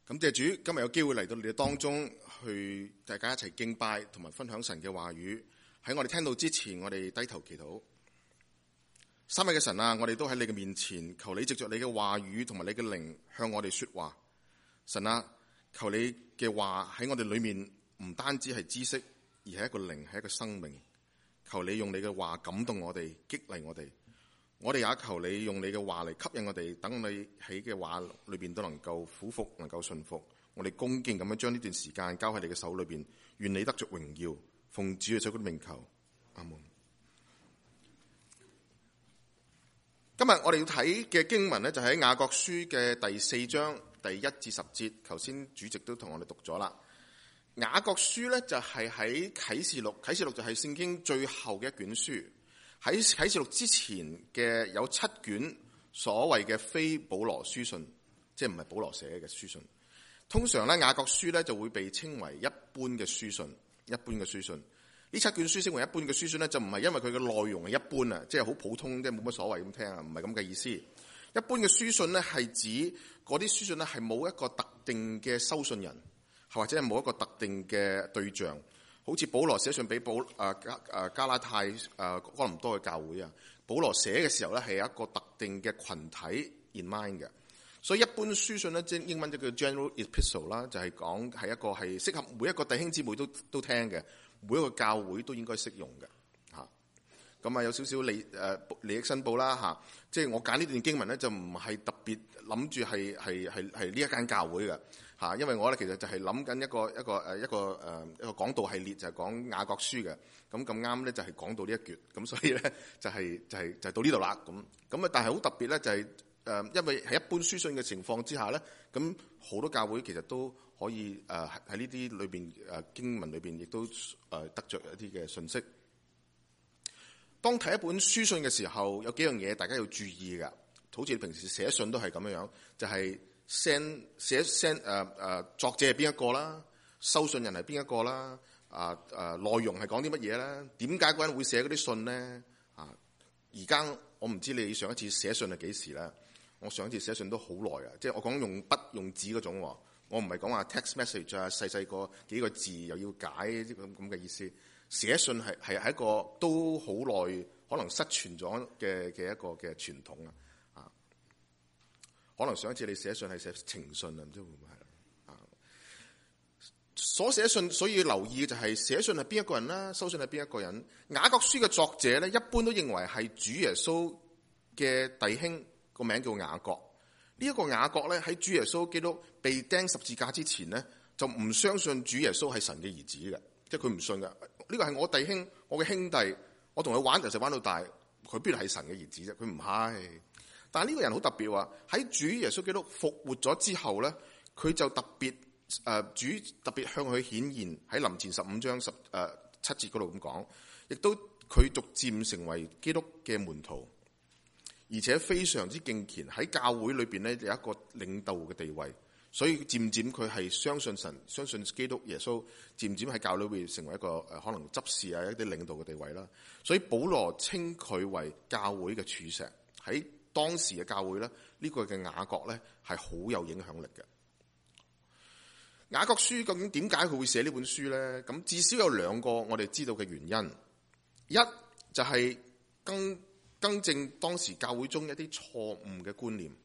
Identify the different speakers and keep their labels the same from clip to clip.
Speaker 1: 感謝主，今日有機會嚟到你哋當中，去大家一齊敬拜同埋分享神嘅話語。喺我哋聽到之前，我哋低頭祈禱。三位嘅神啊，我哋都喺你嘅面前，求你藉着你嘅話語同埋你嘅靈向我哋說話。神啊，求你嘅話喺我哋裏面唔單止係知識，而係一個靈，係一個生命。求你用你嘅話感動我哋，激勵我哋。我哋也求你用你嘅話嚟吸引我哋，等你喺嘅話裏邊都能夠俯伏，能夠順服。我哋恭敬咁樣將呢段時間交喺你嘅手裏邊，願你得着榮耀，奉主耶穌嘅名求，阿門。今日我哋要睇嘅經文呢，就喺雅各書嘅第4章第1至10節。頭先主席都同我哋讀咗啦。雅各書呢，就係喺啟示錄，啟示錄就係聖經最後嘅一卷書。喺啟示錄之前嘅有7卷所謂嘅非保羅書信，即係唔係保羅寫嘅書信。通常咧雅各書咧就會被稱為一般嘅書信。一般嘅書信，呢7卷書稱為一般嘅書信咧，就唔係因為佢嘅內容係一般啊，即係好普通，即係冇乜所謂咁聽啊，唔係咁嘅意思。一般嘅書信咧係指嗰啲書信咧係冇一個特定嘅收信人，或者係冇一個特定嘅對象。好似保羅寫信俾加拉太哥林多嘅教會啊，保羅寫嘅時候咧係有一個特定嘅群體 in mind 嘅，所以一般書信咧即英文就叫 general epistle 啦，就係講係一個係適合每一個弟兄姊妹都聽嘅，每一個教會都應該適用嘅嚇。咁啊有少少利益申報啦嚇，即係我揀呢段經文咧就唔係特別諗住係呢一間教會嘅。嚇，因為我咧其實就係諗緊一個講道系列，就係講雅各書嘅。咁啱咧就係講到呢一橛，咁所以咧就係到呢度啦。咁啊，但係好特別咧就係因為喺一般書信嘅情況之下咧，咁好多教會其實都可以喺呢啲裏邊經文裏邊亦都得着一啲嘅信息。當睇一本書信嘅時候，有幾樣嘢大家要注意㗎，好似平時寫信都係咁樣，就係作者係邊一個啦，收信人係邊一個啦，內容係講啲乜嘢咧？點解嗰人會寫嗰啲信咧？而家我唔知你上一次寫信係幾時咧？我上一次寫信都好耐啊，即係我講用筆用紙嗰種，我唔係講話 text message 啊，細個幾個字又要解啲咁嘅意思。寫信係一個都好耐可能失傳咗嘅一個嘅傳統啊。可能上一次你寫信係寫情信啊，唔知會唔會係啊？所寫信，所以要留意嘅就係寫信係邊一個人啦，收信係邊一個人。雅各書嘅作者咧，一般都認為係主耶穌嘅弟兄，個名叫雅各。呢一個雅各咧喺主耶穌基督被釘十字架之前咧，就唔相信主耶穌係神嘅兒子嘅，即係佢唔信嘅。呢個係我弟兄，我嘅兄弟，我同佢玩由細玩到大，佢邊度係神嘅兒子啫？佢唔係。但係呢個人好特別喎，喺主耶穌基督復活咗之後咧，佢就特別主特別向佢顯現，喺林前15章7節嗰度咁講，亦都佢逐漸成為基督嘅門徒，而且非常之敬虔，喺教會裏邊咧有一個領導嘅地位，所以漸漸佢係相信神、相信基督耶穌，漸漸喺教會裏邊成為一個可能執事啊一啲領導嘅地位啦。所以保羅稱佢為教會嘅柱石。喺當時嘅教會咧，呢個嘅雅各咧係好有影響力嘅。雅各書究竟點解佢會寫呢本書咧？咁至少有2個我哋知道嘅原因。一就係更正當時教會中一啲錯誤嘅觀念，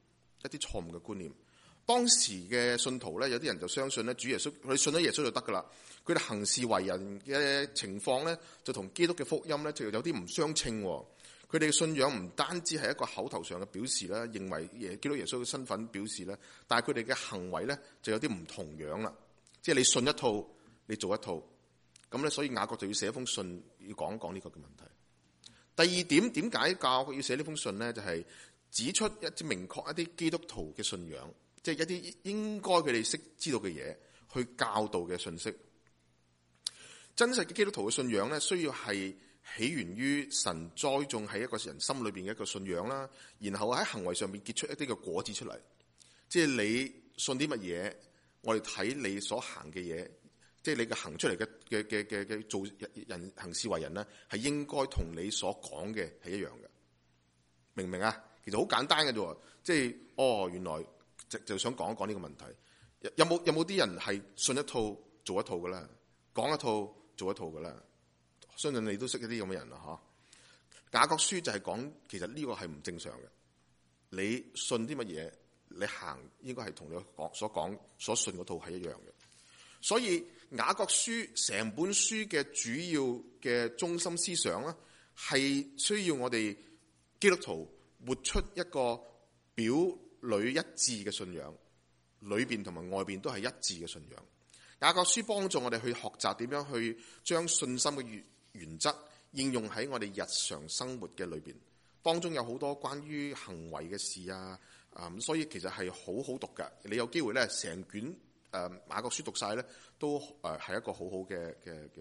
Speaker 1: 當時嘅信徒咧，有啲人就相信咧主耶穌，佢信咗耶穌就得噶啦。佢哋行事為人嘅情況咧，就同基督嘅福音咧就有啲唔相稱。佢哋嘅信仰唔單止係一個口頭上嘅表示啦，認為基督耶穌嘅身份表示咧，但係佢哋嘅行為咧就有啲唔同樣啦。即係你信一套，你做一套，咁咧所以雅各就要寫一封信，要講一講呢個嘅問題。第二點，點解雅各要寫呢封信咧？就係指出一啲明確一啲基督徒嘅信仰，即係一啲應該佢哋識知道嘅嘢，去教導嘅信息。真實嘅基督徒嘅信仰咧，需要係起源於神栽種喺一個人心裏邊嘅一個信仰啦，然後喺行為上面結出一啲嘅果子出嚟。即係你信啲乜嘢，我哋睇你所行嘅嘢，即係你嘅行出嚟嘅做人行事為人咧，係應該同你所講嘅係一樣嘅，明唔明啊？其實好簡單嘅啫，即係原來就想講一講呢個問題。 有冇啲人係信一套做一套嘅咧？講一套做一套嘅咧？相信你都識一啲咁嘅人啦，嗬。雅各書就係講，其實呢個係唔正常嘅。你信啲乜嘢，你行應該係同你講所信嗰套係一樣嘅。所以雅各書成本書嘅主要嘅中心思想咧，係需要我哋基督徒活出一個表裏一致嘅信仰，裏邊同埋外邊都係一致嘅信仰。雅各書幫助我哋去學習點樣去將信心嘅原則應用喺我哋日常生活嘅裏邊，當中有好多關於行為嘅事啊，所以其實係好好讀㗎。你有機會咧，成卷雅各書讀晒咧，都係一個好好嘅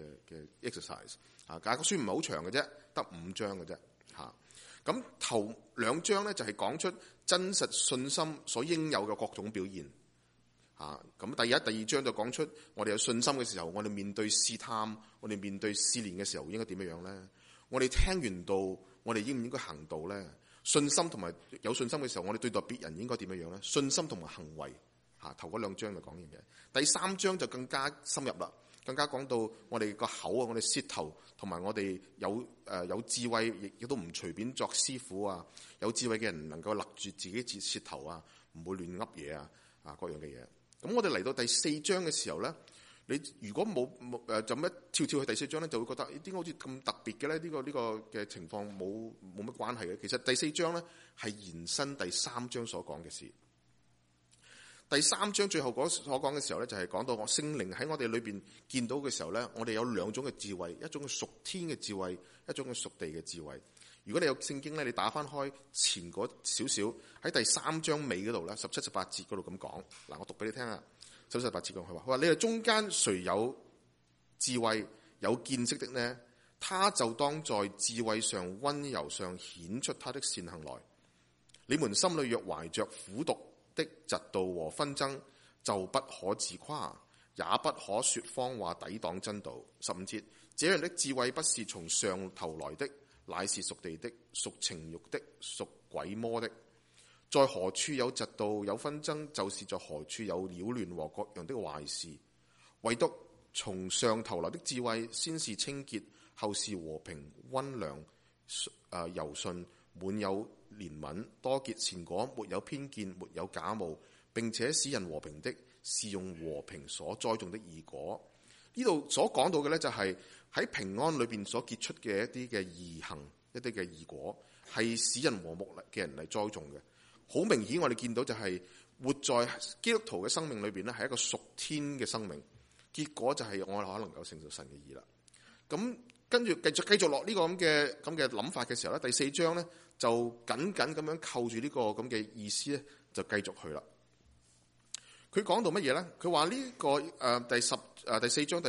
Speaker 1: exercise。雅各書唔係好長嘅啫，得5章嘅啫嚇。咁頭2章咧就係講出真實信心所應有嘅各種表現。咁第1、第2章就講出我哋有信心嘅時候，我哋面對試探，我哋面對試煉嘅時候應該點樣咧？我哋聽完道，我哋應唔應該行道咧？信心同埋有信心嘅時候，我哋對待別人應該點樣咧？信心同埋行為，頭嗰2章就講完嘅。第3章就更加深入啦，更加講到我哋個口啊，我哋舌頭同埋我哋有智慧，亦都唔隨便作師傅啊！有智慧嘅人能夠勒住自己舌頭啊，唔會亂噏嘢啊，各樣嘅嘢。咁我哋嚟到第4章嘅時候咧，你如果冇就咁一跳去第4章咧，就會覺得點解好似咁特別嘅咧？呢個嘅情況冇乜關係嘅。其實第4章咧係延伸第3章所講嘅事。第3章最後所講嘅時候咧，就係講到我聖靈喺我哋裏邊見到嘅時候咧，我哋有2種嘅智慧，一種係屬天嘅智慧，一種係屬地嘅智慧。如果你有聖經咧，你打翻開前嗰少少，喺第3章尾嗰度咧，17、18節嗰度咁講。嗱，我讀俾你聽啊。17、18節講，佢話你哋中間誰有智慧有見識的呢？他就當在智慧上溫柔上顯出他的善行來。你們心裏若懷着苦毒的嫉妒和紛爭，就不可自誇，也不可說謊話抵擋真道。15節，這樣的智慧不是從上頭來的，乃是屬地的，屬情慾的，屬鬼魔的。在何處有嫉妒有紛爭，就是在何處有擾亂和各樣的壞事。唯獨從上頭來的智慧，先是清潔，後是和平、溫良、柔順，滿有憐憫，多結善果，沒有偏見，沒有假冒，並且使人和平的，是用和平所栽種的義果。呢度所講到嘅呢，就係喺平安裏邊所結出嘅一啲嘅義行，一啲嘅義果，係使人和睦嘅人嚟栽種嘅。好明顯，我哋見到就係活在基督徒嘅生命裏邊咧，係一個屬天嘅生命。結果就係我哋可能夠成就神嘅義啦。咁跟住繼續落呢個咁嘅諗法嘅時候咧，第4章咧就緊緊咁樣扣住呢個咁嘅意思咧，就繼續去啦。佢講到乜嘢咧？佢話呢個第4章第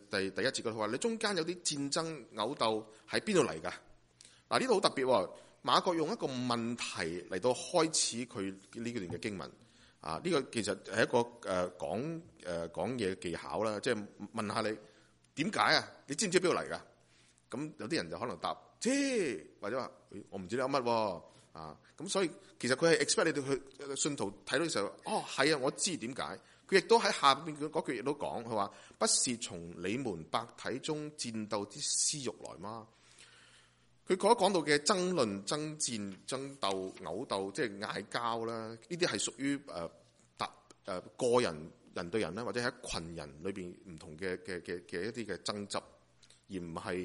Speaker 1: 1節佢話你中間有啲戰爭毆鬥喺邊度嚟㗎？嗱，呢度好特別喎。馬各用一個問題嚟到開始佢呢段嘅經文。呢個其實係一個講嘢技巧啦，即係問下你點解啊？你知唔知邊度嚟㗎？咁有啲人就可能答知，或者話我唔知你噏乜喎。咁所以其實佢係 expect 你哋去信徒睇到嘅時候，係啊，我知點解。佢亦都喺下邊嗰句亦都講，佢話不是從你們百體中戰鬥之私慾來嗎？佢講到嘅爭論、爭戰、爭鬥、毆鬥，即係嗌交啦，呢啲係屬於個人對人啦，或者喺一群人裏邊唔同嘅一啲嘅爭執，而唔係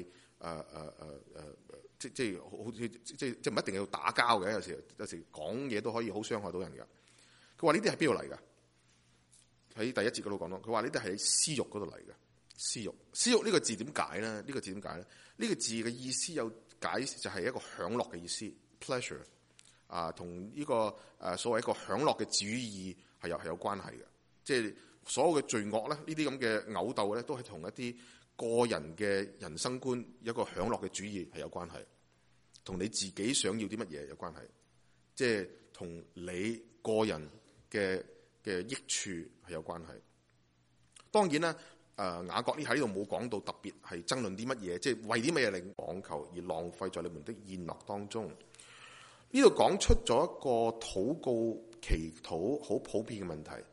Speaker 1: 即係好似即係唔一定要打交嘅。有時講嘢都可以好傷害到人㗎。佢話呢啲係邊度嚟㗎？喺第1節嗰度講到，佢話呢啲係喺私慾嗰度嚟嘅。私慾呢個字點解咧？呢個字嘅意思有解就係一個享樂嘅意思 ，pleasure 同呢個所謂一個享樂嘅主義係有關係嘅。即係所有嘅罪惡咧，呢啲咁嘅毆鬥咧，都係同一啲個人嘅人生觀一個享樂嘅主義係有關係，同你自己想要啲乜嘢有關係，即係同你個人嘅益處係有關係。當然啦。雅各呢喺呢度冇講到特別係爭論啲乜嘢，即係為啲乜嘢嚟講求而浪費在你們的宴樂當中。呢度講出咗一個禱告祈禱好普遍嘅問題，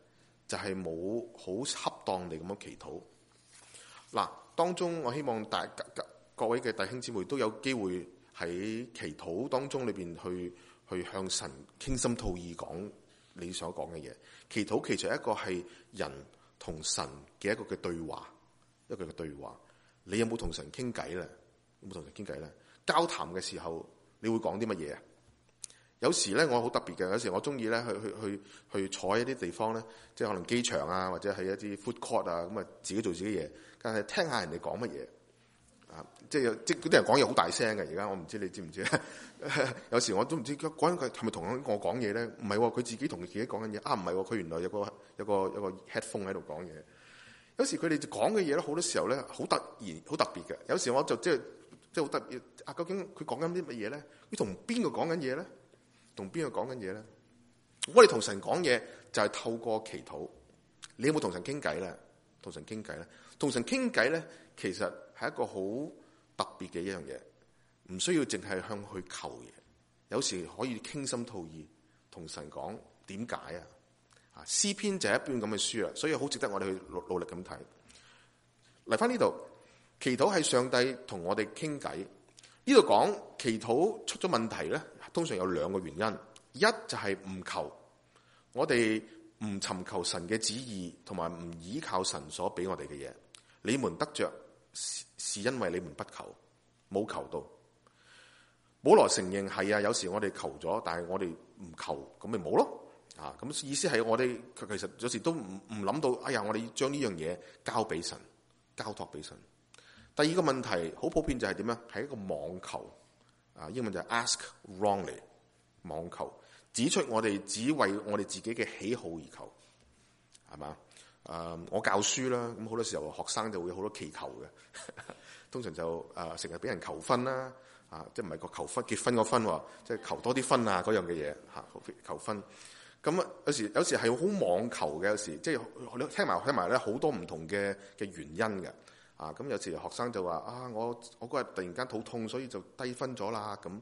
Speaker 1: 就係冇好恰當地咁樣祈禱。嗱，當中我希望各位嘅弟兄姊妹都有機會喺祈禱當中裏邊去向神傾心吐意講你所講嘅嘢。祈禱其實一個係人同神嘅一個嘅對話，一個嘅對話。你有冇同神傾偈咧？有冇同神傾偈咧？交談嘅時候，你會講啲乜嘢啊？有時咧，我好特別嘅。有時我中意咧去坐喺一啲地方咧，即係可能機場啊，或者係一啲 food court 啊，咁啊自己做自己嘢，但係聽下人哋講乜嘢啊？即係嗰啲人講嘢好大聲嘅。而家我唔知你知唔知？有時我都唔知嗰人佢係咪同我講嘢咧？唔係喎，佢自己同自己講緊嘢啊！唔係喎，佢原來有個 headphone 喺度講嘢。有時佢哋講嘅嘢咧，好多時候咧好突然、好特別嘅。有時我就即係好特別啊！究竟佢講緊啲乜嘢咧？佢同邊個講緊嘢咧？同邊個講緊嘢咧？我哋同神講嘢就係透過祈禱。你有冇同神傾偈咧？同神傾偈咧？同神傾偈咧，其實係一個好特別嘅一樣嘢，唔需要淨係向佢求嘢。有時可以傾心吐意，同神講點解啊？啊，詩篇就係一本咁嘅書啦，所以好值得我哋去努力咁睇。嚟翻呢度，祈禱係上帝同我哋傾偈。呢度講祈禱出咗問題咧，通常有兩個原因。一就係唔求，我哋唔尋求神嘅旨意，同埋唔依靠神所俾我哋嘅嘢。你們得着是因為你們不求，冇求到。保羅承認係啊，有時我哋求咗，但係我哋唔求，咁咪冇咯。啊，咁意思係我哋其實有時都唔諗到，哎呀，我哋要將呢樣嘢交俾神，交託俾神。第二個問題好普遍就係點啊？係一個妄求啊，英文就係 ask wrongly， 妄求，指出我哋只為我哋自己嘅喜好而求，係嘛？我教書啦，咁好多時候學生就會好多祈求嘅，通常就成日俾人求婚啦，即係唔係個求婚結婚個婚喎，即係求多啲婚啊嗰樣嘅嘢嚇，求婚。咁有時係好妄求嘅，有時即係你聽埋咧好多唔同嘅原因嘅。咁有時學生就話我嗰日突然間肚痛，所以就低分咗啦。咁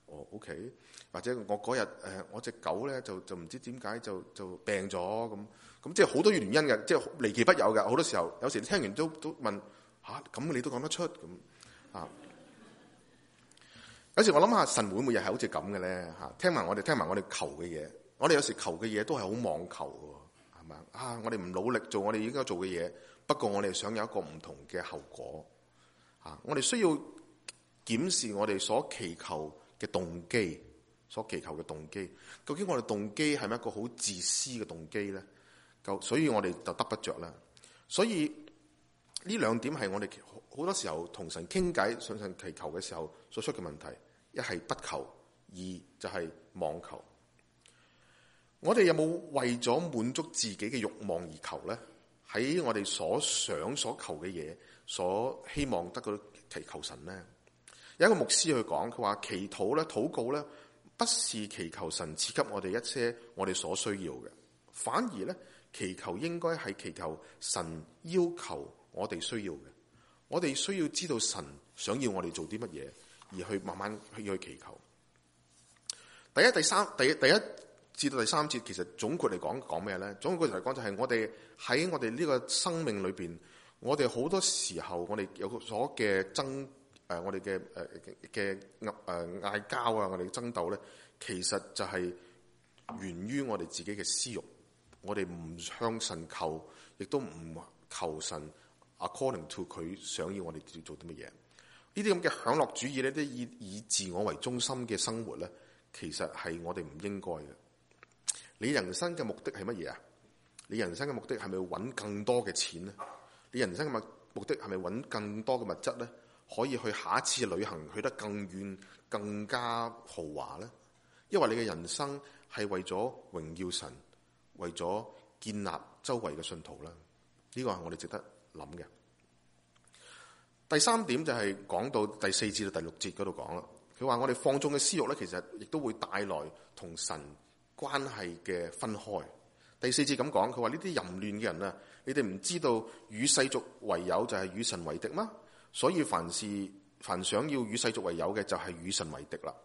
Speaker 1: OK， 或者我嗰日我隻狗咧就唔知點解就病咗咁即係好多原因嘅，即係離奇不有嘅。好多時候有時你聽完都問咁你都講得出咁啊？有時我諗下神會唔會又係好似咁嘅咧嚇？聽埋我哋求嘅嘢，我哋有時求嘅嘢都係好妄求嘅，係咪啊？我哋唔努力做我哋應該做嘅嘢。不過我哋想有一個唔同嘅後果，我哋需要檢視我哋所祈求嘅動機，究竟我哋動機係咪一個好自私嘅動機咧？所以我哋就得不着啦。所以呢兩點係我哋好多時候同神傾偈、向神祈求嘅時候所出嘅問題。一係不求，二就係妄求。我哋有冇為咗滿足自己嘅慾望而求咧？喺我哋所想所求嘅嘢，所希望得到祈求神咧，有一個牧師去講，佢話祈禱咧、禱告咧，不是祈求神賜給我哋一些我哋所需要嘅，反而咧祈求應該係祈求神要求我哋需要嘅。我哋需要知道神想要我哋做啲乜嘢，而去慢慢去祈求。第一至到第三節，其實總括嚟講咩咧？總括嚟講就係我哋喺我哋呢個生命裏邊，我哋好多時候我哋有所嘅我哋嘅嗌交啊，我哋嘅爭鬥咧，其實就係源於我哋自己嘅私慾。我哋唔向神求，亦都唔求神 according to 佢想要我哋做啲乜嘢。呢啲咁嘅享樂主義咧，啲以自我為中心嘅生活咧，其實係我哋唔應該嘅。你人生嘅目的係乜嘢啊？你人生嘅目的係咪揾更多嘅錢咧？你人生嘅目的係咪揾更多嘅物質咧？可以去下一次旅行去得更遠、更加豪華咧？因為你嘅人生係為咗榮耀神，為咗建立周圍嘅信徒啦。呢個係我哋值得諗嘅。第三點就係講到第4至到第6節嗰度講啦。佢話我哋放縱嘅私慾咧，其實亦都會帶來同神關係嘅分開。第4節咁講，佢話呢啲淫亂嘅人啊，你哋唔知道與世俗為友就係與神為敵嗎？所以凡想要與世俗為友嘅就係與神為敵啦。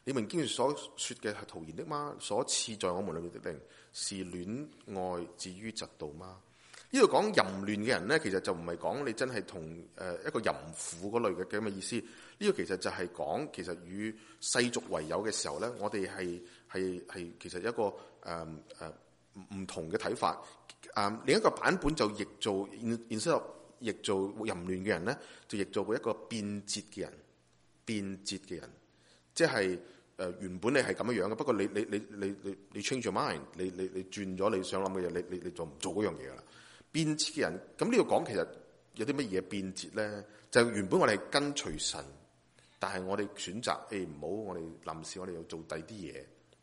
Speaker 1: 你們經上所說嘅係徒然的嗎？所賜在我們裏面的靈是戀愛至於嫉妒嗎？呢度講淫亂嘅人咧，其實就唔係講你真係同一個淫婦嗰類嘅咁嘅意思。呢個其實就係講其實與世俗為友嘅時候咧，我哋係其實一個唔同嘅睇法。另一個版本就譯做instead of譯做淫亂嘅人咧，就譯做一個變節嘅人。變節嘅人，即係原本你係咁樣樣嘅，不過你 change your mind， 你轉咗你想諗嘅嘢，你就唔做嗰樣嘢噶啦。變節嘅人，咁呢度講其實有啲乜嘢變節咧？就係原本我哋係跟隨神，但係我哋選擇唔好，我哋臨時我哋又做第啲嘢。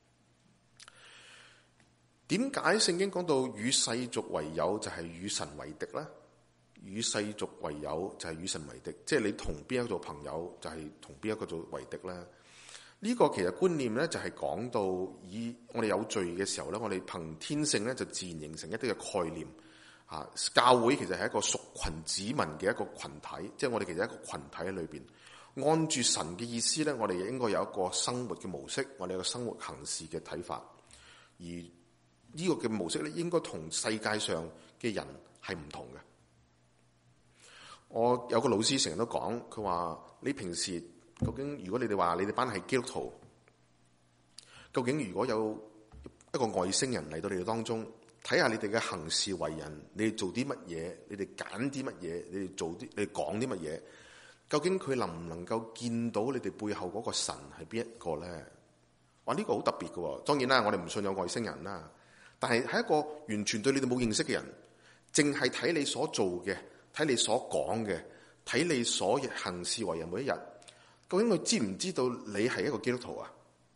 Speaker 1: 點解聖經講到與世俗為友就係與神為敵咧？與世俗為友就係與神為敵，即係你同邊一個做朋友就係同邊一個做為敵咧？呢個其實觀念咧就係講到以我哋有罪嘅時候咧，我哋憑天性咧就自然形成一啲嘅概念。教會其實係一個屬群子民嘅一個群體，即係我哋其實係一個群體喺裏邊。按住神嘅意思咧，我哋應該有一個生活嘅模式，我哋有一個生活行事嘅睇法。而呢個嘅模式咧，應該同世界上嘅人係唔同嘅。我有個老師成日都講，佢話你平時究竟如果你哋話你哋班係基督徒，究竟如果有一個外星人嚟到你哋當中，睇下你哋嘅行事為人，你哋做啲乜嘢，你哋揀啲乜嘢，你哋做啲，你哋講啲乜嘢，究竟佢能唔能夠見到你哋背後嗰個神係邊一個咧？哇！呢個好特別嘅，當然啦，我哋唔信有外星人啦，但係喺一個完全對你哋冇認識嘅人，淨係睇你所做嘅，睇你所講嘅，睇你所行事為人每一日，究竟佢知唔知道你係一個基督徒啊？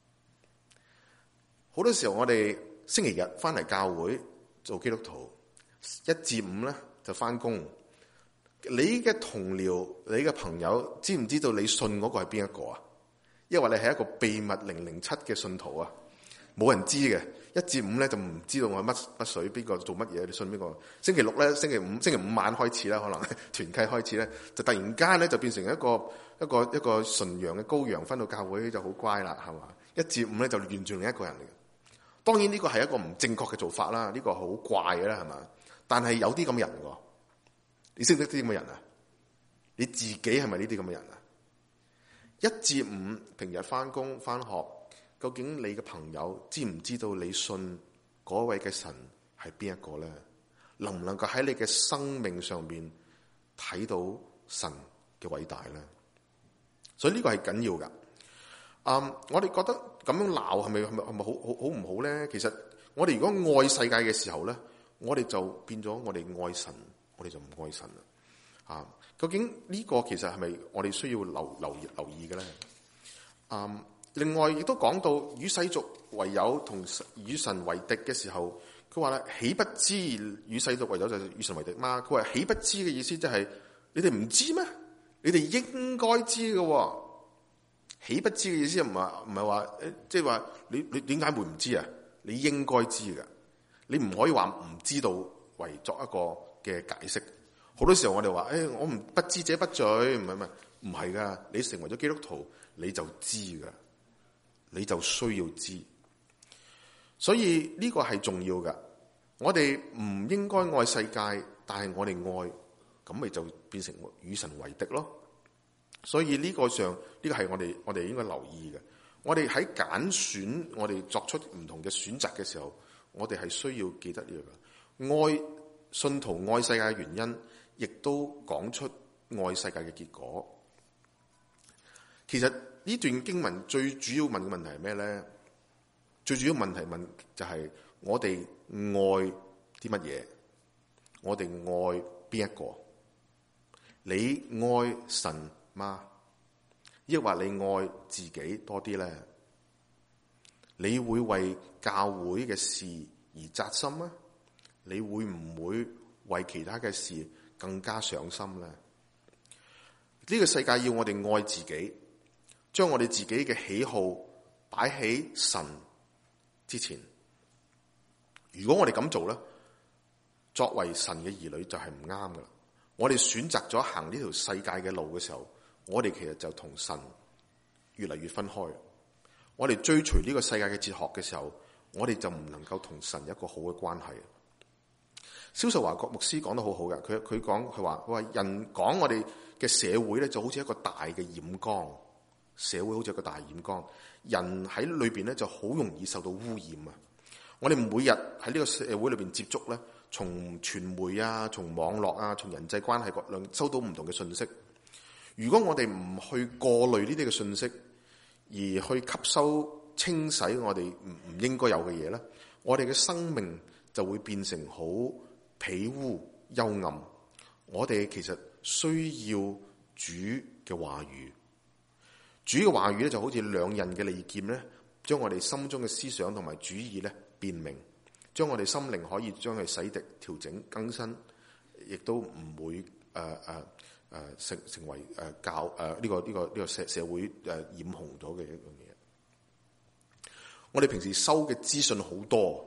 Speaker 1: 好多時候我哋星期日翻嚟教會做基督徒，1至5咧就翻工。你嘅同僚、你嘅朋友知唔知道你信嗰個係邊一個啊？因為你係一個秘密007嘅信徒啊，冇人知嘅。1至5咧就唔知道我係乜水，邊個做乜嘢，你信邊個？星期六咧，星期五晚開始啦，可能團契開始咧，就突然間咧就變成一個純羊嘅羔羊，翻到教會就好乖啦，係嘛？1至5咧就完全另一個人嚟嘅。當然呢個係一個唔正確嘅做法啦，呢個好怪嘅啦，係嘛？但係有啲咁嘅人喎，你識唔識啲咁嘅人啊？你自己係咪呢啲咁嘅人啊？1至5平日翻工翻學，究竟你嘅朋友知唔知道你信嗰位嘅神係邊一個咧？能唔能夠喺你嘅生命上邊睇到神嘅偉大咧？所以呢個係緊要噶。我哋覺得咁樣鬧係咪好唔好咧？其實我哋如果愛世界嘅時候咧，我哋就變咗我哋愛神，我哋就唔愛神啦。究竟呢個其實係咪我哋需要留意嘅咧？另外亦都講到與世俗為友同與神為敵嘅時候，佢話咧，豈不知與世俗為友就係與神為敵嗎？佢話豈不知嘅意思即係你哋唔知咩？你哋應該知嘅。豈不知嘅意思唔係話即係話你點解會唔知啊？你應該知嘅，你唔可以話唔知道為作一個嘅解釋。好多時候我哋話我不知者不罪，唔係噶。你成為咗基督徒，你就知噶，你就需要知。所以呢個係重要噶。我哋唔應該愛世界，但係我哋愛，咁咪就變成與神為敵咯。所以呢個係我哋應該留意嘅。我哋喺揀選，我哋作出唔同嘅選擇嘅時候，我哋係需要記得呢個愛信徒愛世界嘅原因，亦都講出愛世界嘅結果。其實呢段經文最主要問嘅問題係咩咧？最主要問題問就係我哋愛啲乜嘢？我哋愛邊一個？你愛神嗎？抑或你愛自己多啲咧？你會為教會嘅事而扎心嗎？你會唔會為其他嘅事更加上心咧？呢個世界要我哋愛自己，將我哋自己嘅喜好擺喺神之前。如果我哋咁做咧，作為神嘅兒女就係唔啱噶啦。我哋選擇咗行呢條世界嘅路嘅時候，我哋其實就同神越嚟越分開。 我哋追隨呢個世界嘅哲學嘅時候，我哋就唔能夠同神有一個好嘅關係。蕭壽華國牧師講得好好嘅，佢話人講我哋嘅社會咧就好似一個大嘅染缸，社會好似一個大染缸，人喺裏邊咧就好容易受到污染啊！我哋每日喺呢個社會裏邊接觸咧，從傳媒啊、從網絡啊、從人際關係各樣收到唔同嘅信息。如果我哋唔去過濾呢啲嘅信息，而去吸收清洗我哋唔應該有嘅嘢咧，我哋嘅生命就會變成好卑污幽暗。我哋其實需要主嘅話語，主嘅話語咧就好似兩刃嘅利劍咧，將我哋心中嘅思想同埋主意咧辨明，將我哋心靈可以將佢洗滌、調整、更新，亦都唔會成為呢個社會染紅咗嘅一樣嘢。我哋平時收嘅資訊好多，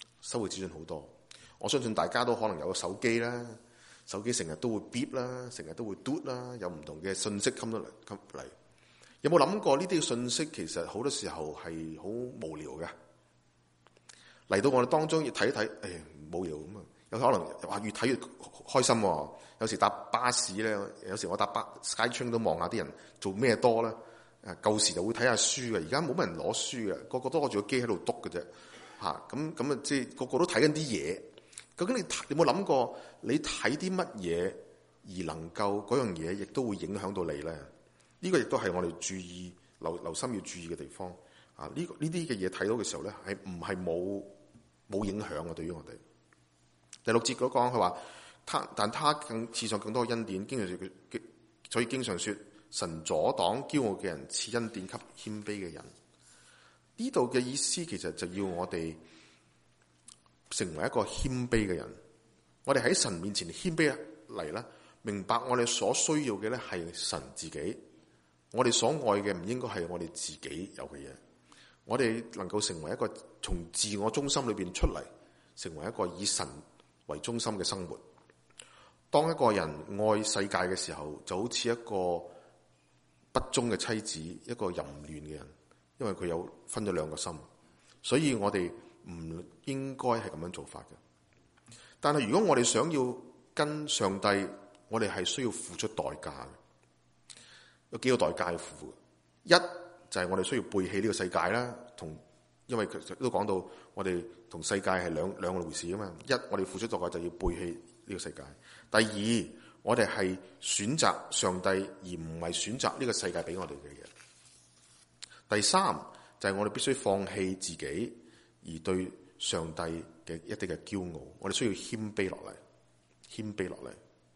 Speaker 1: 我相信大家都可能有個手機啦，手機成日都會 beep 啦，成日都會嘟啦，有唔同嘅信息吸嚟。有冇諗過呢啲信息其實好多時候係好無聊嘅？嚟到我哋當中要睇一睇，冇聊咁啊！有可能話越睇越開心喎。有時搭巴士咧，有時我搭SkyTrain 都望下啲人做咩多咧。舊時就會睇下書嘅，而家冇乜人攞書嘅，個個都攞住個機喺度篤嘅啫。咁啊，即係個個都睇緊啲嘢。究竟你有冇諗過，你睇啲乜嘢而能夠嗰樣嘢，亦都會影響到你咧？呢個亦都係我哋注意留心要注意嘅地方。呢啲嘅嘢睇到嘅時候咧，係唔係冇影響嘅對於我哋？第6節嗰講佢話，但他更賜上更多恩典，所以經常說神阻擋驕傲嘅人，賜恩典給謙卑嘅人。呢度嘅意思其實就要我哋成為一個謙卑嘅人。我哋喺神面前謙卑嚟啦，明白我哋所需要嘅咧係神自己。我哋所愛嘅唔應該係我哋自己有嘅嘢。我哋能夠成為一個從自我中心裏邊出嚟，成為一個以神為中心嘅生活。當一個人愛世界嘅時候，就好似一個不忠嘅妻子，一個淫亂嘅人，因為佢有分咗兩個心。所以我哋唔應該係咁樣做法嘅。但係如果我哋想要跟上帝，我哋係需要付出代價嘅。有幾個代價要付，一就係我哋需要背棄呢個世界啦，因為其實都講到我哋同世界係兩個回事啊嘛。一，我哋付出代價就要背棄呢個世界；第二，我哋係選擇上帝而唔係選擇呢個世界俾我哋嘅嘢；第三就係我哋必須放棄自己而對上帝嘅一啲嘅驕傲，我哋需要謙卑落嚟。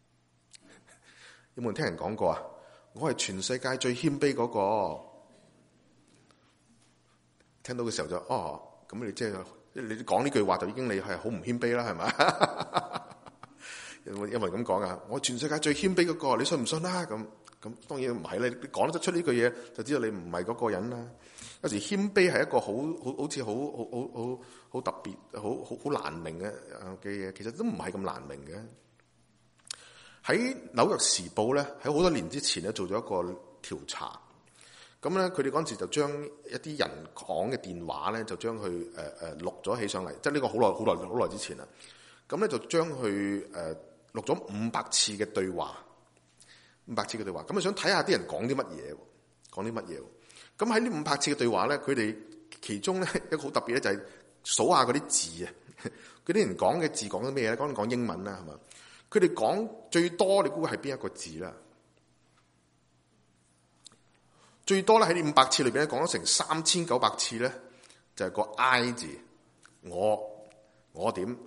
Speaker 1: 有冇人聽人講過啊？我係全世界最謙卑嗰個。聽到嘅時候就咁你即係你講呢句話就已經你係好唔謙卑啦，係咪？因為咁講啊，我全世界最謙卑嗰個，你信唔信啊？咁當然唔係啦，你講得出呢句嘢就知道你唔係嗰個人啦。有時謙卑係一個好似好特別、好難明嘅嘢，其實都唔係咁難明嘅。喺紐約時報咧，喺好多年之前咧做咗一個調查，咁咧佢哋嗰陣時就將一啲人講嘅電話咧，就將佢錄咗起上嚟，即係呢個好耐之前啦。咁咧就將佢錄咗500次嘅對話，500次嘅對話。咁啊想睇下啲人講啲乜嘢。咁喺呢500次嘅對話咧，佢哋其中咧一個好特別咧，就係數下嗰啲字啊。嗰啲人講嘅字講緊咩咧？講英文啦，係嘛？佢哋講最多，你估係邊一個字啦？最多咧喺呢500次裏邊咧，講咗成3900次咧，就係個 I 字，我點。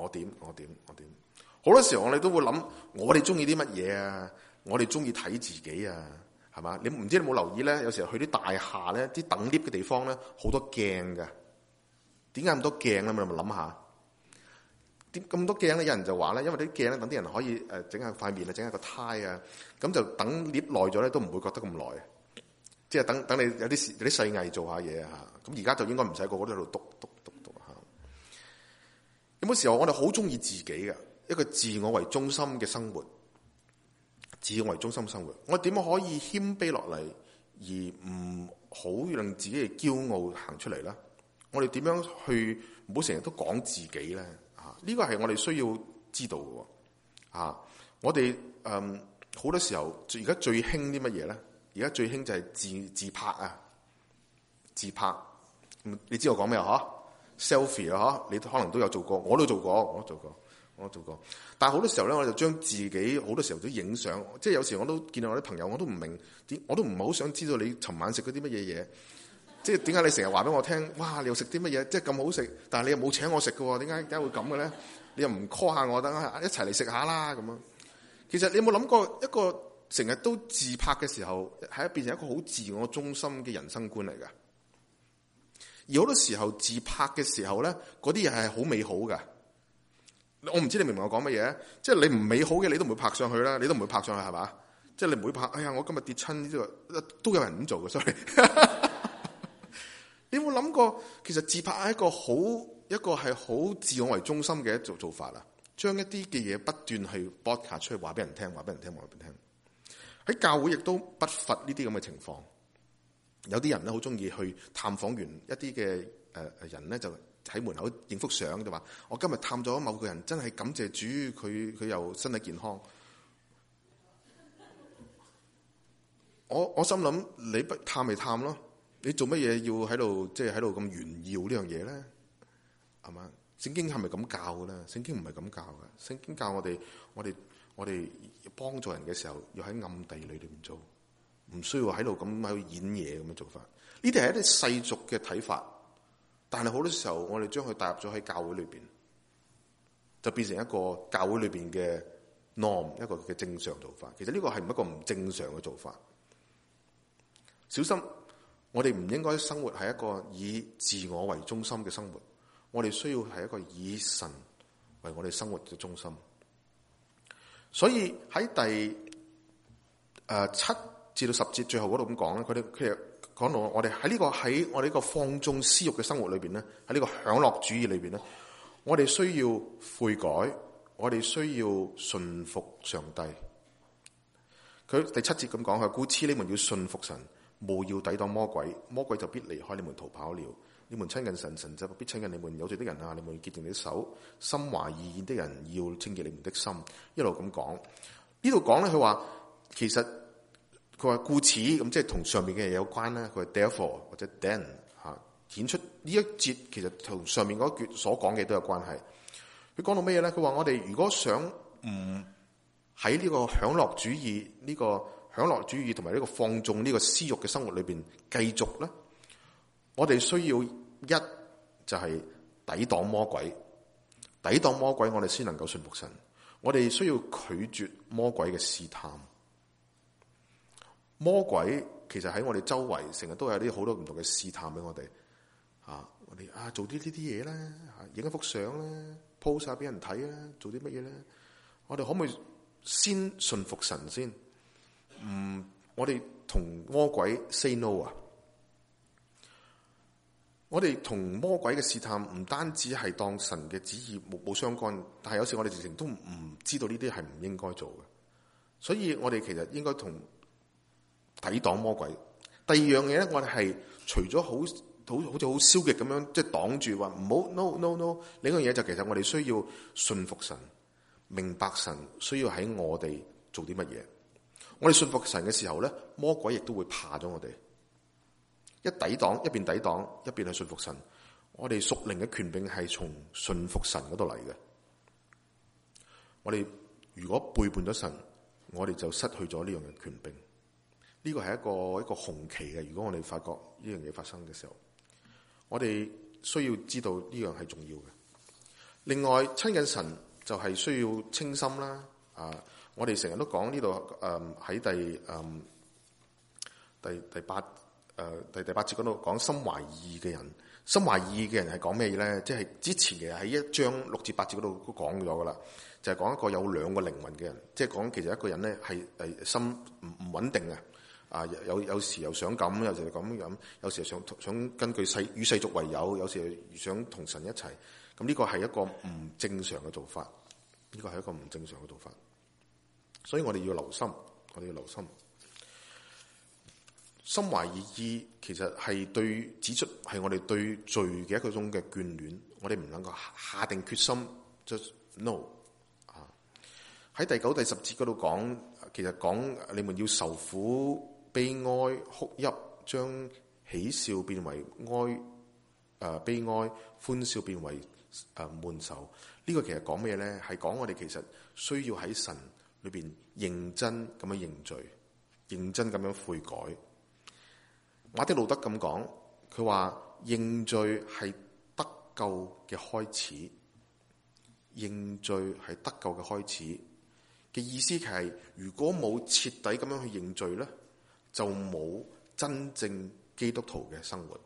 Speaker 1: 好多時候我哋都會諗，我哋中意啲乜嘢啊？我哋中意睇自己啊，係嘛？你唔知你有冇留意咧？有時候去啲大廈咧，啲等 lift 嘅地方咧，好多鏡㗎。點解咁多鏡咧？你咪諗下。咁多鏡咧，有人就話咧，因為啲鏡咧，等啲人可以整下塊面啊，整下個呔啊，咁就等 lift 耐咗咧，都唔會覺得咁耐。即係等你有啲細藝做下嘢啊。咁而家就應該唔使個個都喺度篤嚇。有冇時候我哋好中意自己嘅一個自我為中心嘅生活？自我為中心生活，我點樣可以謙卑落嚟，而唔好讓自己嘅驕傲行出嚟啦？我哋點樣去唔好成日都講自己咧？呢個係我哋需要知道嘅。我哋好多時候而家最興啲乜嘢咧？而家最興就係自拍啊，自拍。你知我講咩啊？selfie 啊，你可能都有做過，我都做過。但係好多時候咧，我就將自己好多時候都影相。即係有時我都見到我啲朋友，我都唔明我都唔係好想知道你尋晚食嗰啲乜嘢嘢。即係點解你成日話俾我聽？哇！你又食啲乜嘢？即係咁好食，但係你又冇請我食嘅喎？點解會咁嘅咧？你又唔 call 下我，等一齊嚟食下啦咁樣。其實你有冇諗過一個成日都自拍嘅時候，係變成一個好自我中心嘅人生觀嚟㗎？而好多時候自拍嘅時候咧，嗰啲嘢係好美好㗎。我唔知你明唔明我講乜嘢？即係你唔美好嘅，你都唔會拍上去啦，你都唔會拍上去係嘛？即係你唔會拍。哎呀，我今日跌親呢個都有人咁做嘅，sorry。你有冇諗過，其實自拍係一個係好自我為中心嘅一做法啊？將一啲嘅嘢不斷去 broadcast 出去，話俾人聽。喺教會亦都不乏呢啲咁嘅情況。有啲人咧好中意去探訪完一啲嘅人咧，就喺門口影幅相，就話我今日探咗某個人，真係感謝主，佢又身體健康。我心諗，你不探咪探咯，你做乜嘢要喺度喺度咁炫耀呢樣嘢咧？係嘛？聖經係咪咁教嘅咧？聖經唔係咁教嘅。聖經教我哋幫助人嘅時候，要喺暗地裏邊做，唔需要喺度咁喺度演嘢咁嘅做法。呢啲係一啲世俗嘅睇法，但係好多時候我哋將佢帶入咗喺教會裏邊，就變成一個教會裏邊嘅 norm， 一個嘅正常做法。其實呢個係唔一個唔正常嘅做法。小心，我哋唔應該生活喺一個以自我為中心嘅生活。我哋需要係一個以神為我哋生活嘅中心。所以喺第7至到10節最後嗰度咁講咧，佢哋其實講到我哋喺我哋呢個放縱私欲嘅生活裏邊咧，喺呢個享樂主義裏邊咧，我哋需要悔改，我哋需要順服上帝。佢第7節咁講，佢故此你們要順服神，務要抵擋魔鬼，魔鬼就必離開你們逃跑了。你們親近神，神就必親近你們。有罪的人啊，你們要潔淨你的手；心懷異意的人要清潔你們的心。一路咁講，呢度講咧，佢話其實佢話故此咁，即係同上面嘅嘢有關咧。佢話 therefore 或者 then 顯出呢一節其實同上面嗰句所講嘅都有關係。佢講到咩嘢咧？佢話我哋如果想唔喺呢個享樂主義同埋呢個放縱呢個私欲嘅生活裏邊繼續咧，我哋需要一就係抵擋魔鬼，我哋先能夠順服神。我哋需要拒絕魔鬼嘅試探。魔鬼其實喺我哋周圍成日都有啲好多唔同嘅試探俾我哋。我哋做啲呢啲嘢啦，影一幅相啦 ，post 晒俾人睇啦，做啲乜嘢咧？我哋可唔可以先順服神先？我哋同魔鬼 say no 啊！我哋同魔鬼嘅試探唔單止係當神嘅旨意冇相干，但係有時我哋直情都唔知道呢啲係唔應該做嘅。所以我哋其實應該抵擋魔鬼。第二樣嘢咧，我哋係除咗好似好消極咁樣，即係擋住話唔好 no。另一樣嘢就其實我哋需要順服神，明白神需要喺我哋做啲乜嘢。我哋順服神嘅時候咧，魔鬼亦都會怕咗我哋。一邊抵擋，一邊去順服神。我哋屬靈嘅權柄係從順服神嗰度嚟嘅。我哋如果背叛咗神，我哋就失去咗呢樣嘅權柄。呢個係一個紅旗嘅。如果我哋發覺呢樣嘢發生嘅時候，我哋需要知道呢樣係重要嘅。另外，親近神就係需要清心啦。我哋成日都講呢度喺第八節嗰度講心懷異意嘅人。心懷異意嘅人係講咩咧？即係之前嘅喺1章6至8節嗰度都講咗噶啦，就係講一個有兩個靈魂嘅人，即係講其實一個人咧係心唔穩定啊！有時又想咁，有時又咁，有時又想根據與世俗為友，有時又想同神一齊。咁呢個係一個唔正常嘅做法。所以我哋要留心， 心懷二意，其實係指出係我哋對罪嘅一種嘅眷戀，我哋唔能夠下定決心 just no 啊。喺第9、第10節嗰度講，其實講你們要受苦、悲哀、哭泣，將喜笑變為悲哀，歡笑變為悶愁。呢個其實講咩咧？係講我哋其實需要喺神裏邊認真咁樣認罪，認真咁樣悔改。馬丁路德咁講，佢話認罪係得救嘅開始，認罪係得救嘅開始嘅意思係，如果冇徹底咁樣去認罪咧，就冇真正基督徒嘅生活；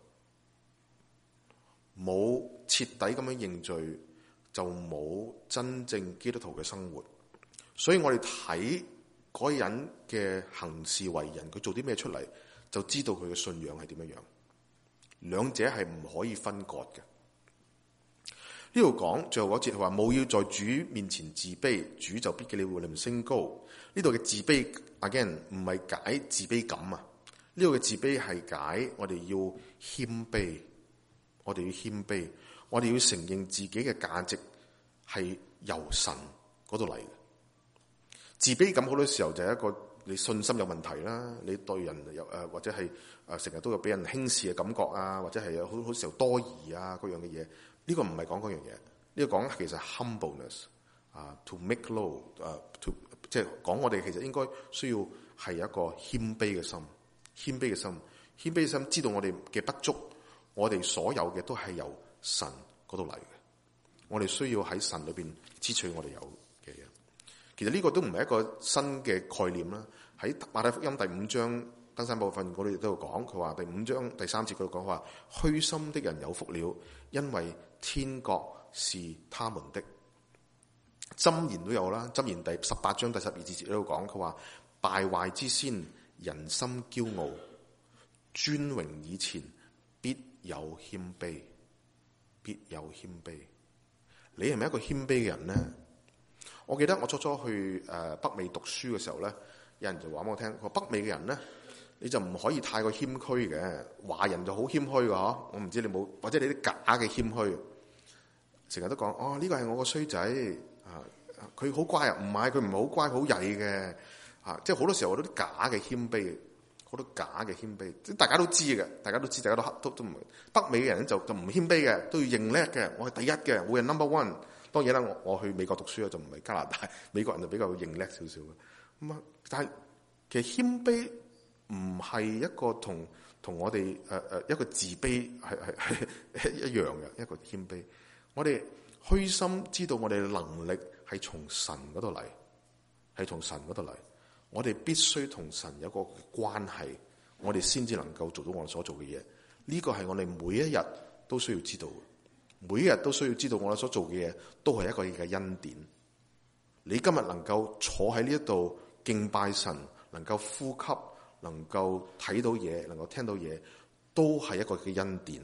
Speaker 1: 冇徹底咁樣認罪，就冇真正基督徒嘅生活。所以我哋睇嗰個人嘅行事為人，佢做啲咩出嚟，就知道佢嘅信仰係點樣樣，兩者係唔可以分割嘅。呢度講最後嗰節係話，務要在主面前自卑，主就必叫你們升高。呢度嘅自卑 again 唔係解自卑感啊，呢度嘅自卑係解我哋要謙卑，我哋要謙卑，我哋要承認自己嘅價值係由神嗰度嚟嘅。自卑感好多時候就係一個你信心有問題啦，你對人有或者係成日都有俾人輕視嘅感覺啊，或者係有好時候多疑啊嗰樣嘅嘢。呢個唔係講嗰樣嘢，呢個講其實係 humbleness ，to make low， to 即係講我哋其實應該需要係一個謙卑嘅心，謙卑嘅心，謙卑嘅心，知道我哋嘅不足，我哋所有嘅都係由神嗰度嚟嘅，我哋需要喺神裏邊支取我哋有嘅嘢。其實呢個都唔係一個新嘅概念啦。喺馬太福音第5章登山部分我哋都有講，佢話第5章第3節嗰度講話，虛心的人有福了，因為天國是他們的。箴言都有啦，箴言第18章第12節都有講，佢話敗壞之先，人心驕傲，尊榮以前，必有謙卑，必有謙卑。你係咪一個謙卑嘅人呢？我記得我初初去北美讀書嘅時候咧，有人就話俾我聽，佢話北美嘅人咧，你就唔可以太過謙虛嘅，華人就好謙虛㗎嗬。我唔知你冇，或者你啲假嘅謙虛，成日都講哦，呢個係我個衰仔啊，佢好乖啊，唔係佢唔係好乖，好曳嘅啊，即係好多時候我都啲假嘅謙卑，好多假嘅謙卑，即係大家都知嘅，大家都知，大家都唔北美嘅人就唔謙卑嘅，都要認叻嘅，我係第一嘅，我係 number one。當然啦，我去美國讀書咧就唔係加拿大，美國人就比較認叻少少嘅。咁啊，但係其實謙卑唔係一個同我哋一個自卑係一樣嘅一個謙卑。我哋虛心知道我哋嘅能力係從神嗰度嚟，係從神嗰度嚟。我哋必須同神有一個關係，我哋先至能夠做到我哋所做嘅嘢。呢個係我哋每一日都需要知道嘅。每一日都需要知道我哋所做嘅嘢都係一個嘅恩典。你今日能夠坐喺呢一度敬拜神，能夠呼吸，能夠睇到嘢，能夠聽到嘢，都係一個嘅恩典。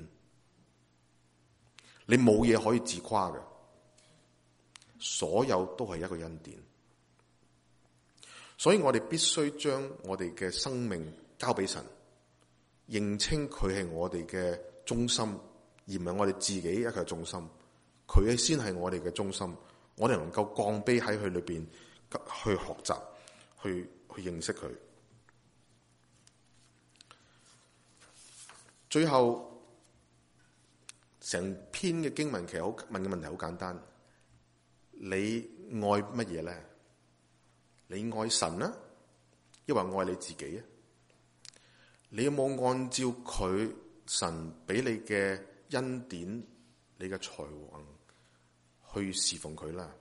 Speaker 1: 你冇嘢可以自誇嘅，所有都係一個恩典。所以我哋必須將我哋嘅生命交俾神，認清佢係我哋嘅中心，而唔係我哋自己一個中心，佢先係我哋嘅中心。我哋能夠降卑喺佢裏邊去學習，去認識佢。最後成篇嘅經文其實問嘅問題好簡單：你愛乜嘢咧？你愛神啊，抑或愛你自己啊？你有冇按照佢神俾你嘅恩典，你嘅才華去侍奉佢啦？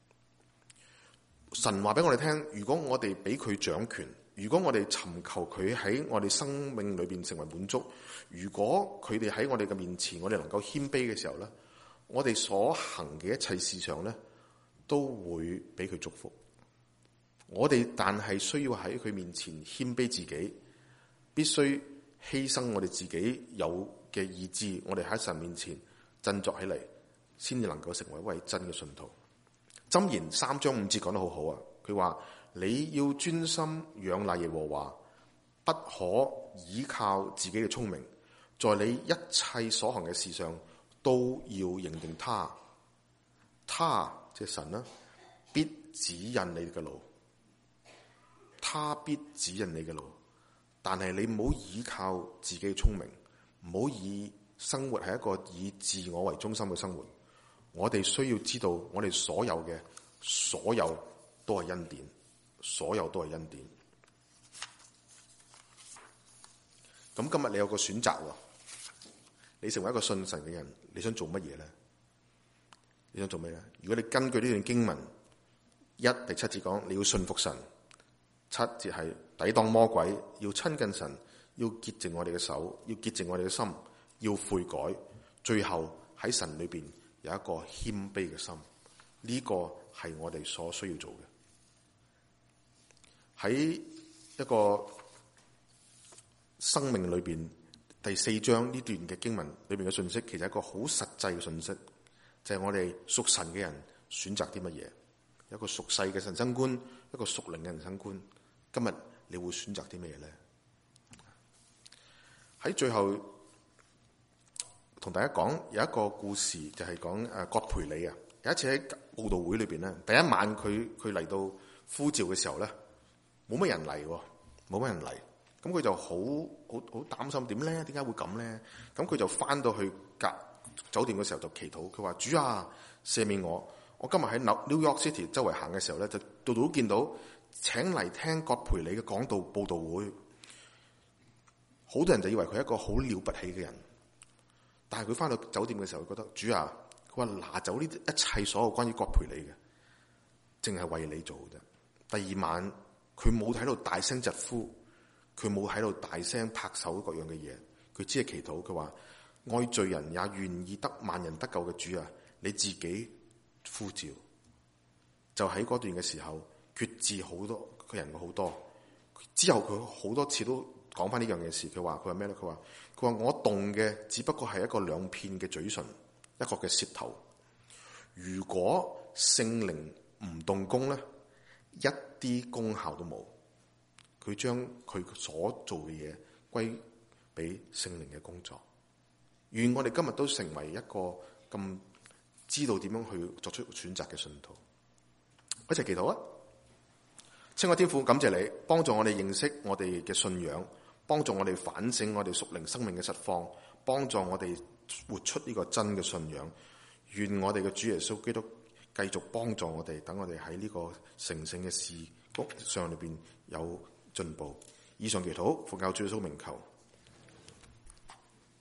Speaker 1: 神話俾我哋聽，如果我哋俾佢掌權，如果我哋尋求佢喺我哋生命裏邊成為滿足，如果佢哋喺我哋嘅面前，我哋能夠謙卑嘅時候咧，我哋所行嘅一切事上咧，都會俾佢祝福。我哋但係需要喺佢面前謙卑自己，必須犧牲我哋自己有嘅意志，我哋喺神面前振作起嚟，先至能夠成為一位真嘅信徒。箴言3章5節講得好好啊，佢話你要專心仰賴耶和華，不可倚靠自己嘅聰明，在你一切所行嘅事上都要認定他即係神啦，必指引你嘅路，他必指引你嘅路。但係你唔好倚靠自己嘅聰明，唔好以生活係一個以自我為中心嘅生活。我哋需要知道，我哋所有都係恩典，所有都係恩典。咁今日你有個選擇，你成為一個信神嘅人，你想做乜嘢咧？你想做咩咧？如果你根據呢段經文第7節講，你要信服神；7節係抵擋魔鬼，要親近神，要潔淨我哋嘅手，要潔淨我哋嘅心，要悔改。最後喺神裏邊有一個謙卑嘅心，呢個係我哋所需要做嘅。喺一個生命裏邊第4章呢段嘅經文裏邊嘅信息，其實係一個好實際嘅信息，就係我哋屬神嘅人選擇啲乜嘢，一個屬世嘅人生觀，一個屬靈嘅人生觀。今日你會選擇啲乜嘢咧？喺最後同大家講有一個故事，就係講葛培理啊。有一次喺佈道會裏邊咧，第一晚佢嚟到呼召嘅時候咧，冇乜人嚟，咁佢就好擔心，點咧？點解會咁咧？咁佢就翻到去酒店嘅時候就祈禱，佢話：主啊，赦免我！我今日喺 New York City 周圍行嘅時候咧，就度度都見到請嚟聽葛培理嘅講道佈道會，好多人就以為佢係一個好了不起嘅人，但係佢翻到酒店嘅時候，覺得主啊，佢話拿走呢一切所有關於葛培理嘅，淨係為你做嘅啫。第二晚佢冇喺度大聲疾呼，佢冇喺度大聲拍手各樣嘅嘢，佢只係祈禱。佢話：愛罪人也願意得萬人得救嘅主啊，你自己呼召。就喺嗰段嘅時候，決志好多個人好多。之後佢好多次都講翻呢樣嘅事。佢話咩咧？佢話我動嘅只不過係一個兩片嘅嘴唇，一個嘅舌頭。如果聖靈唔動工咧，一啲功效都冇。佢將佢所做嘅嘢歸俾聖靈嘅工作。願我哋今日都成為一個咁知道點樣去作出選擇嘅信徒。一齊祈禱啊！親愛天父，感謝你幫助我哋認識我哋嘅信仰，幫助我哋反省我哋屬靈生命嘅實況，幫助我哋活出呢個真嘅信仰。願我哋嘅主耶穌基督繼續幫助我哋，等我哋喺呢個成聖嘅事工上裏邊有進步。以上祈禱，奉靠主耶穌名求。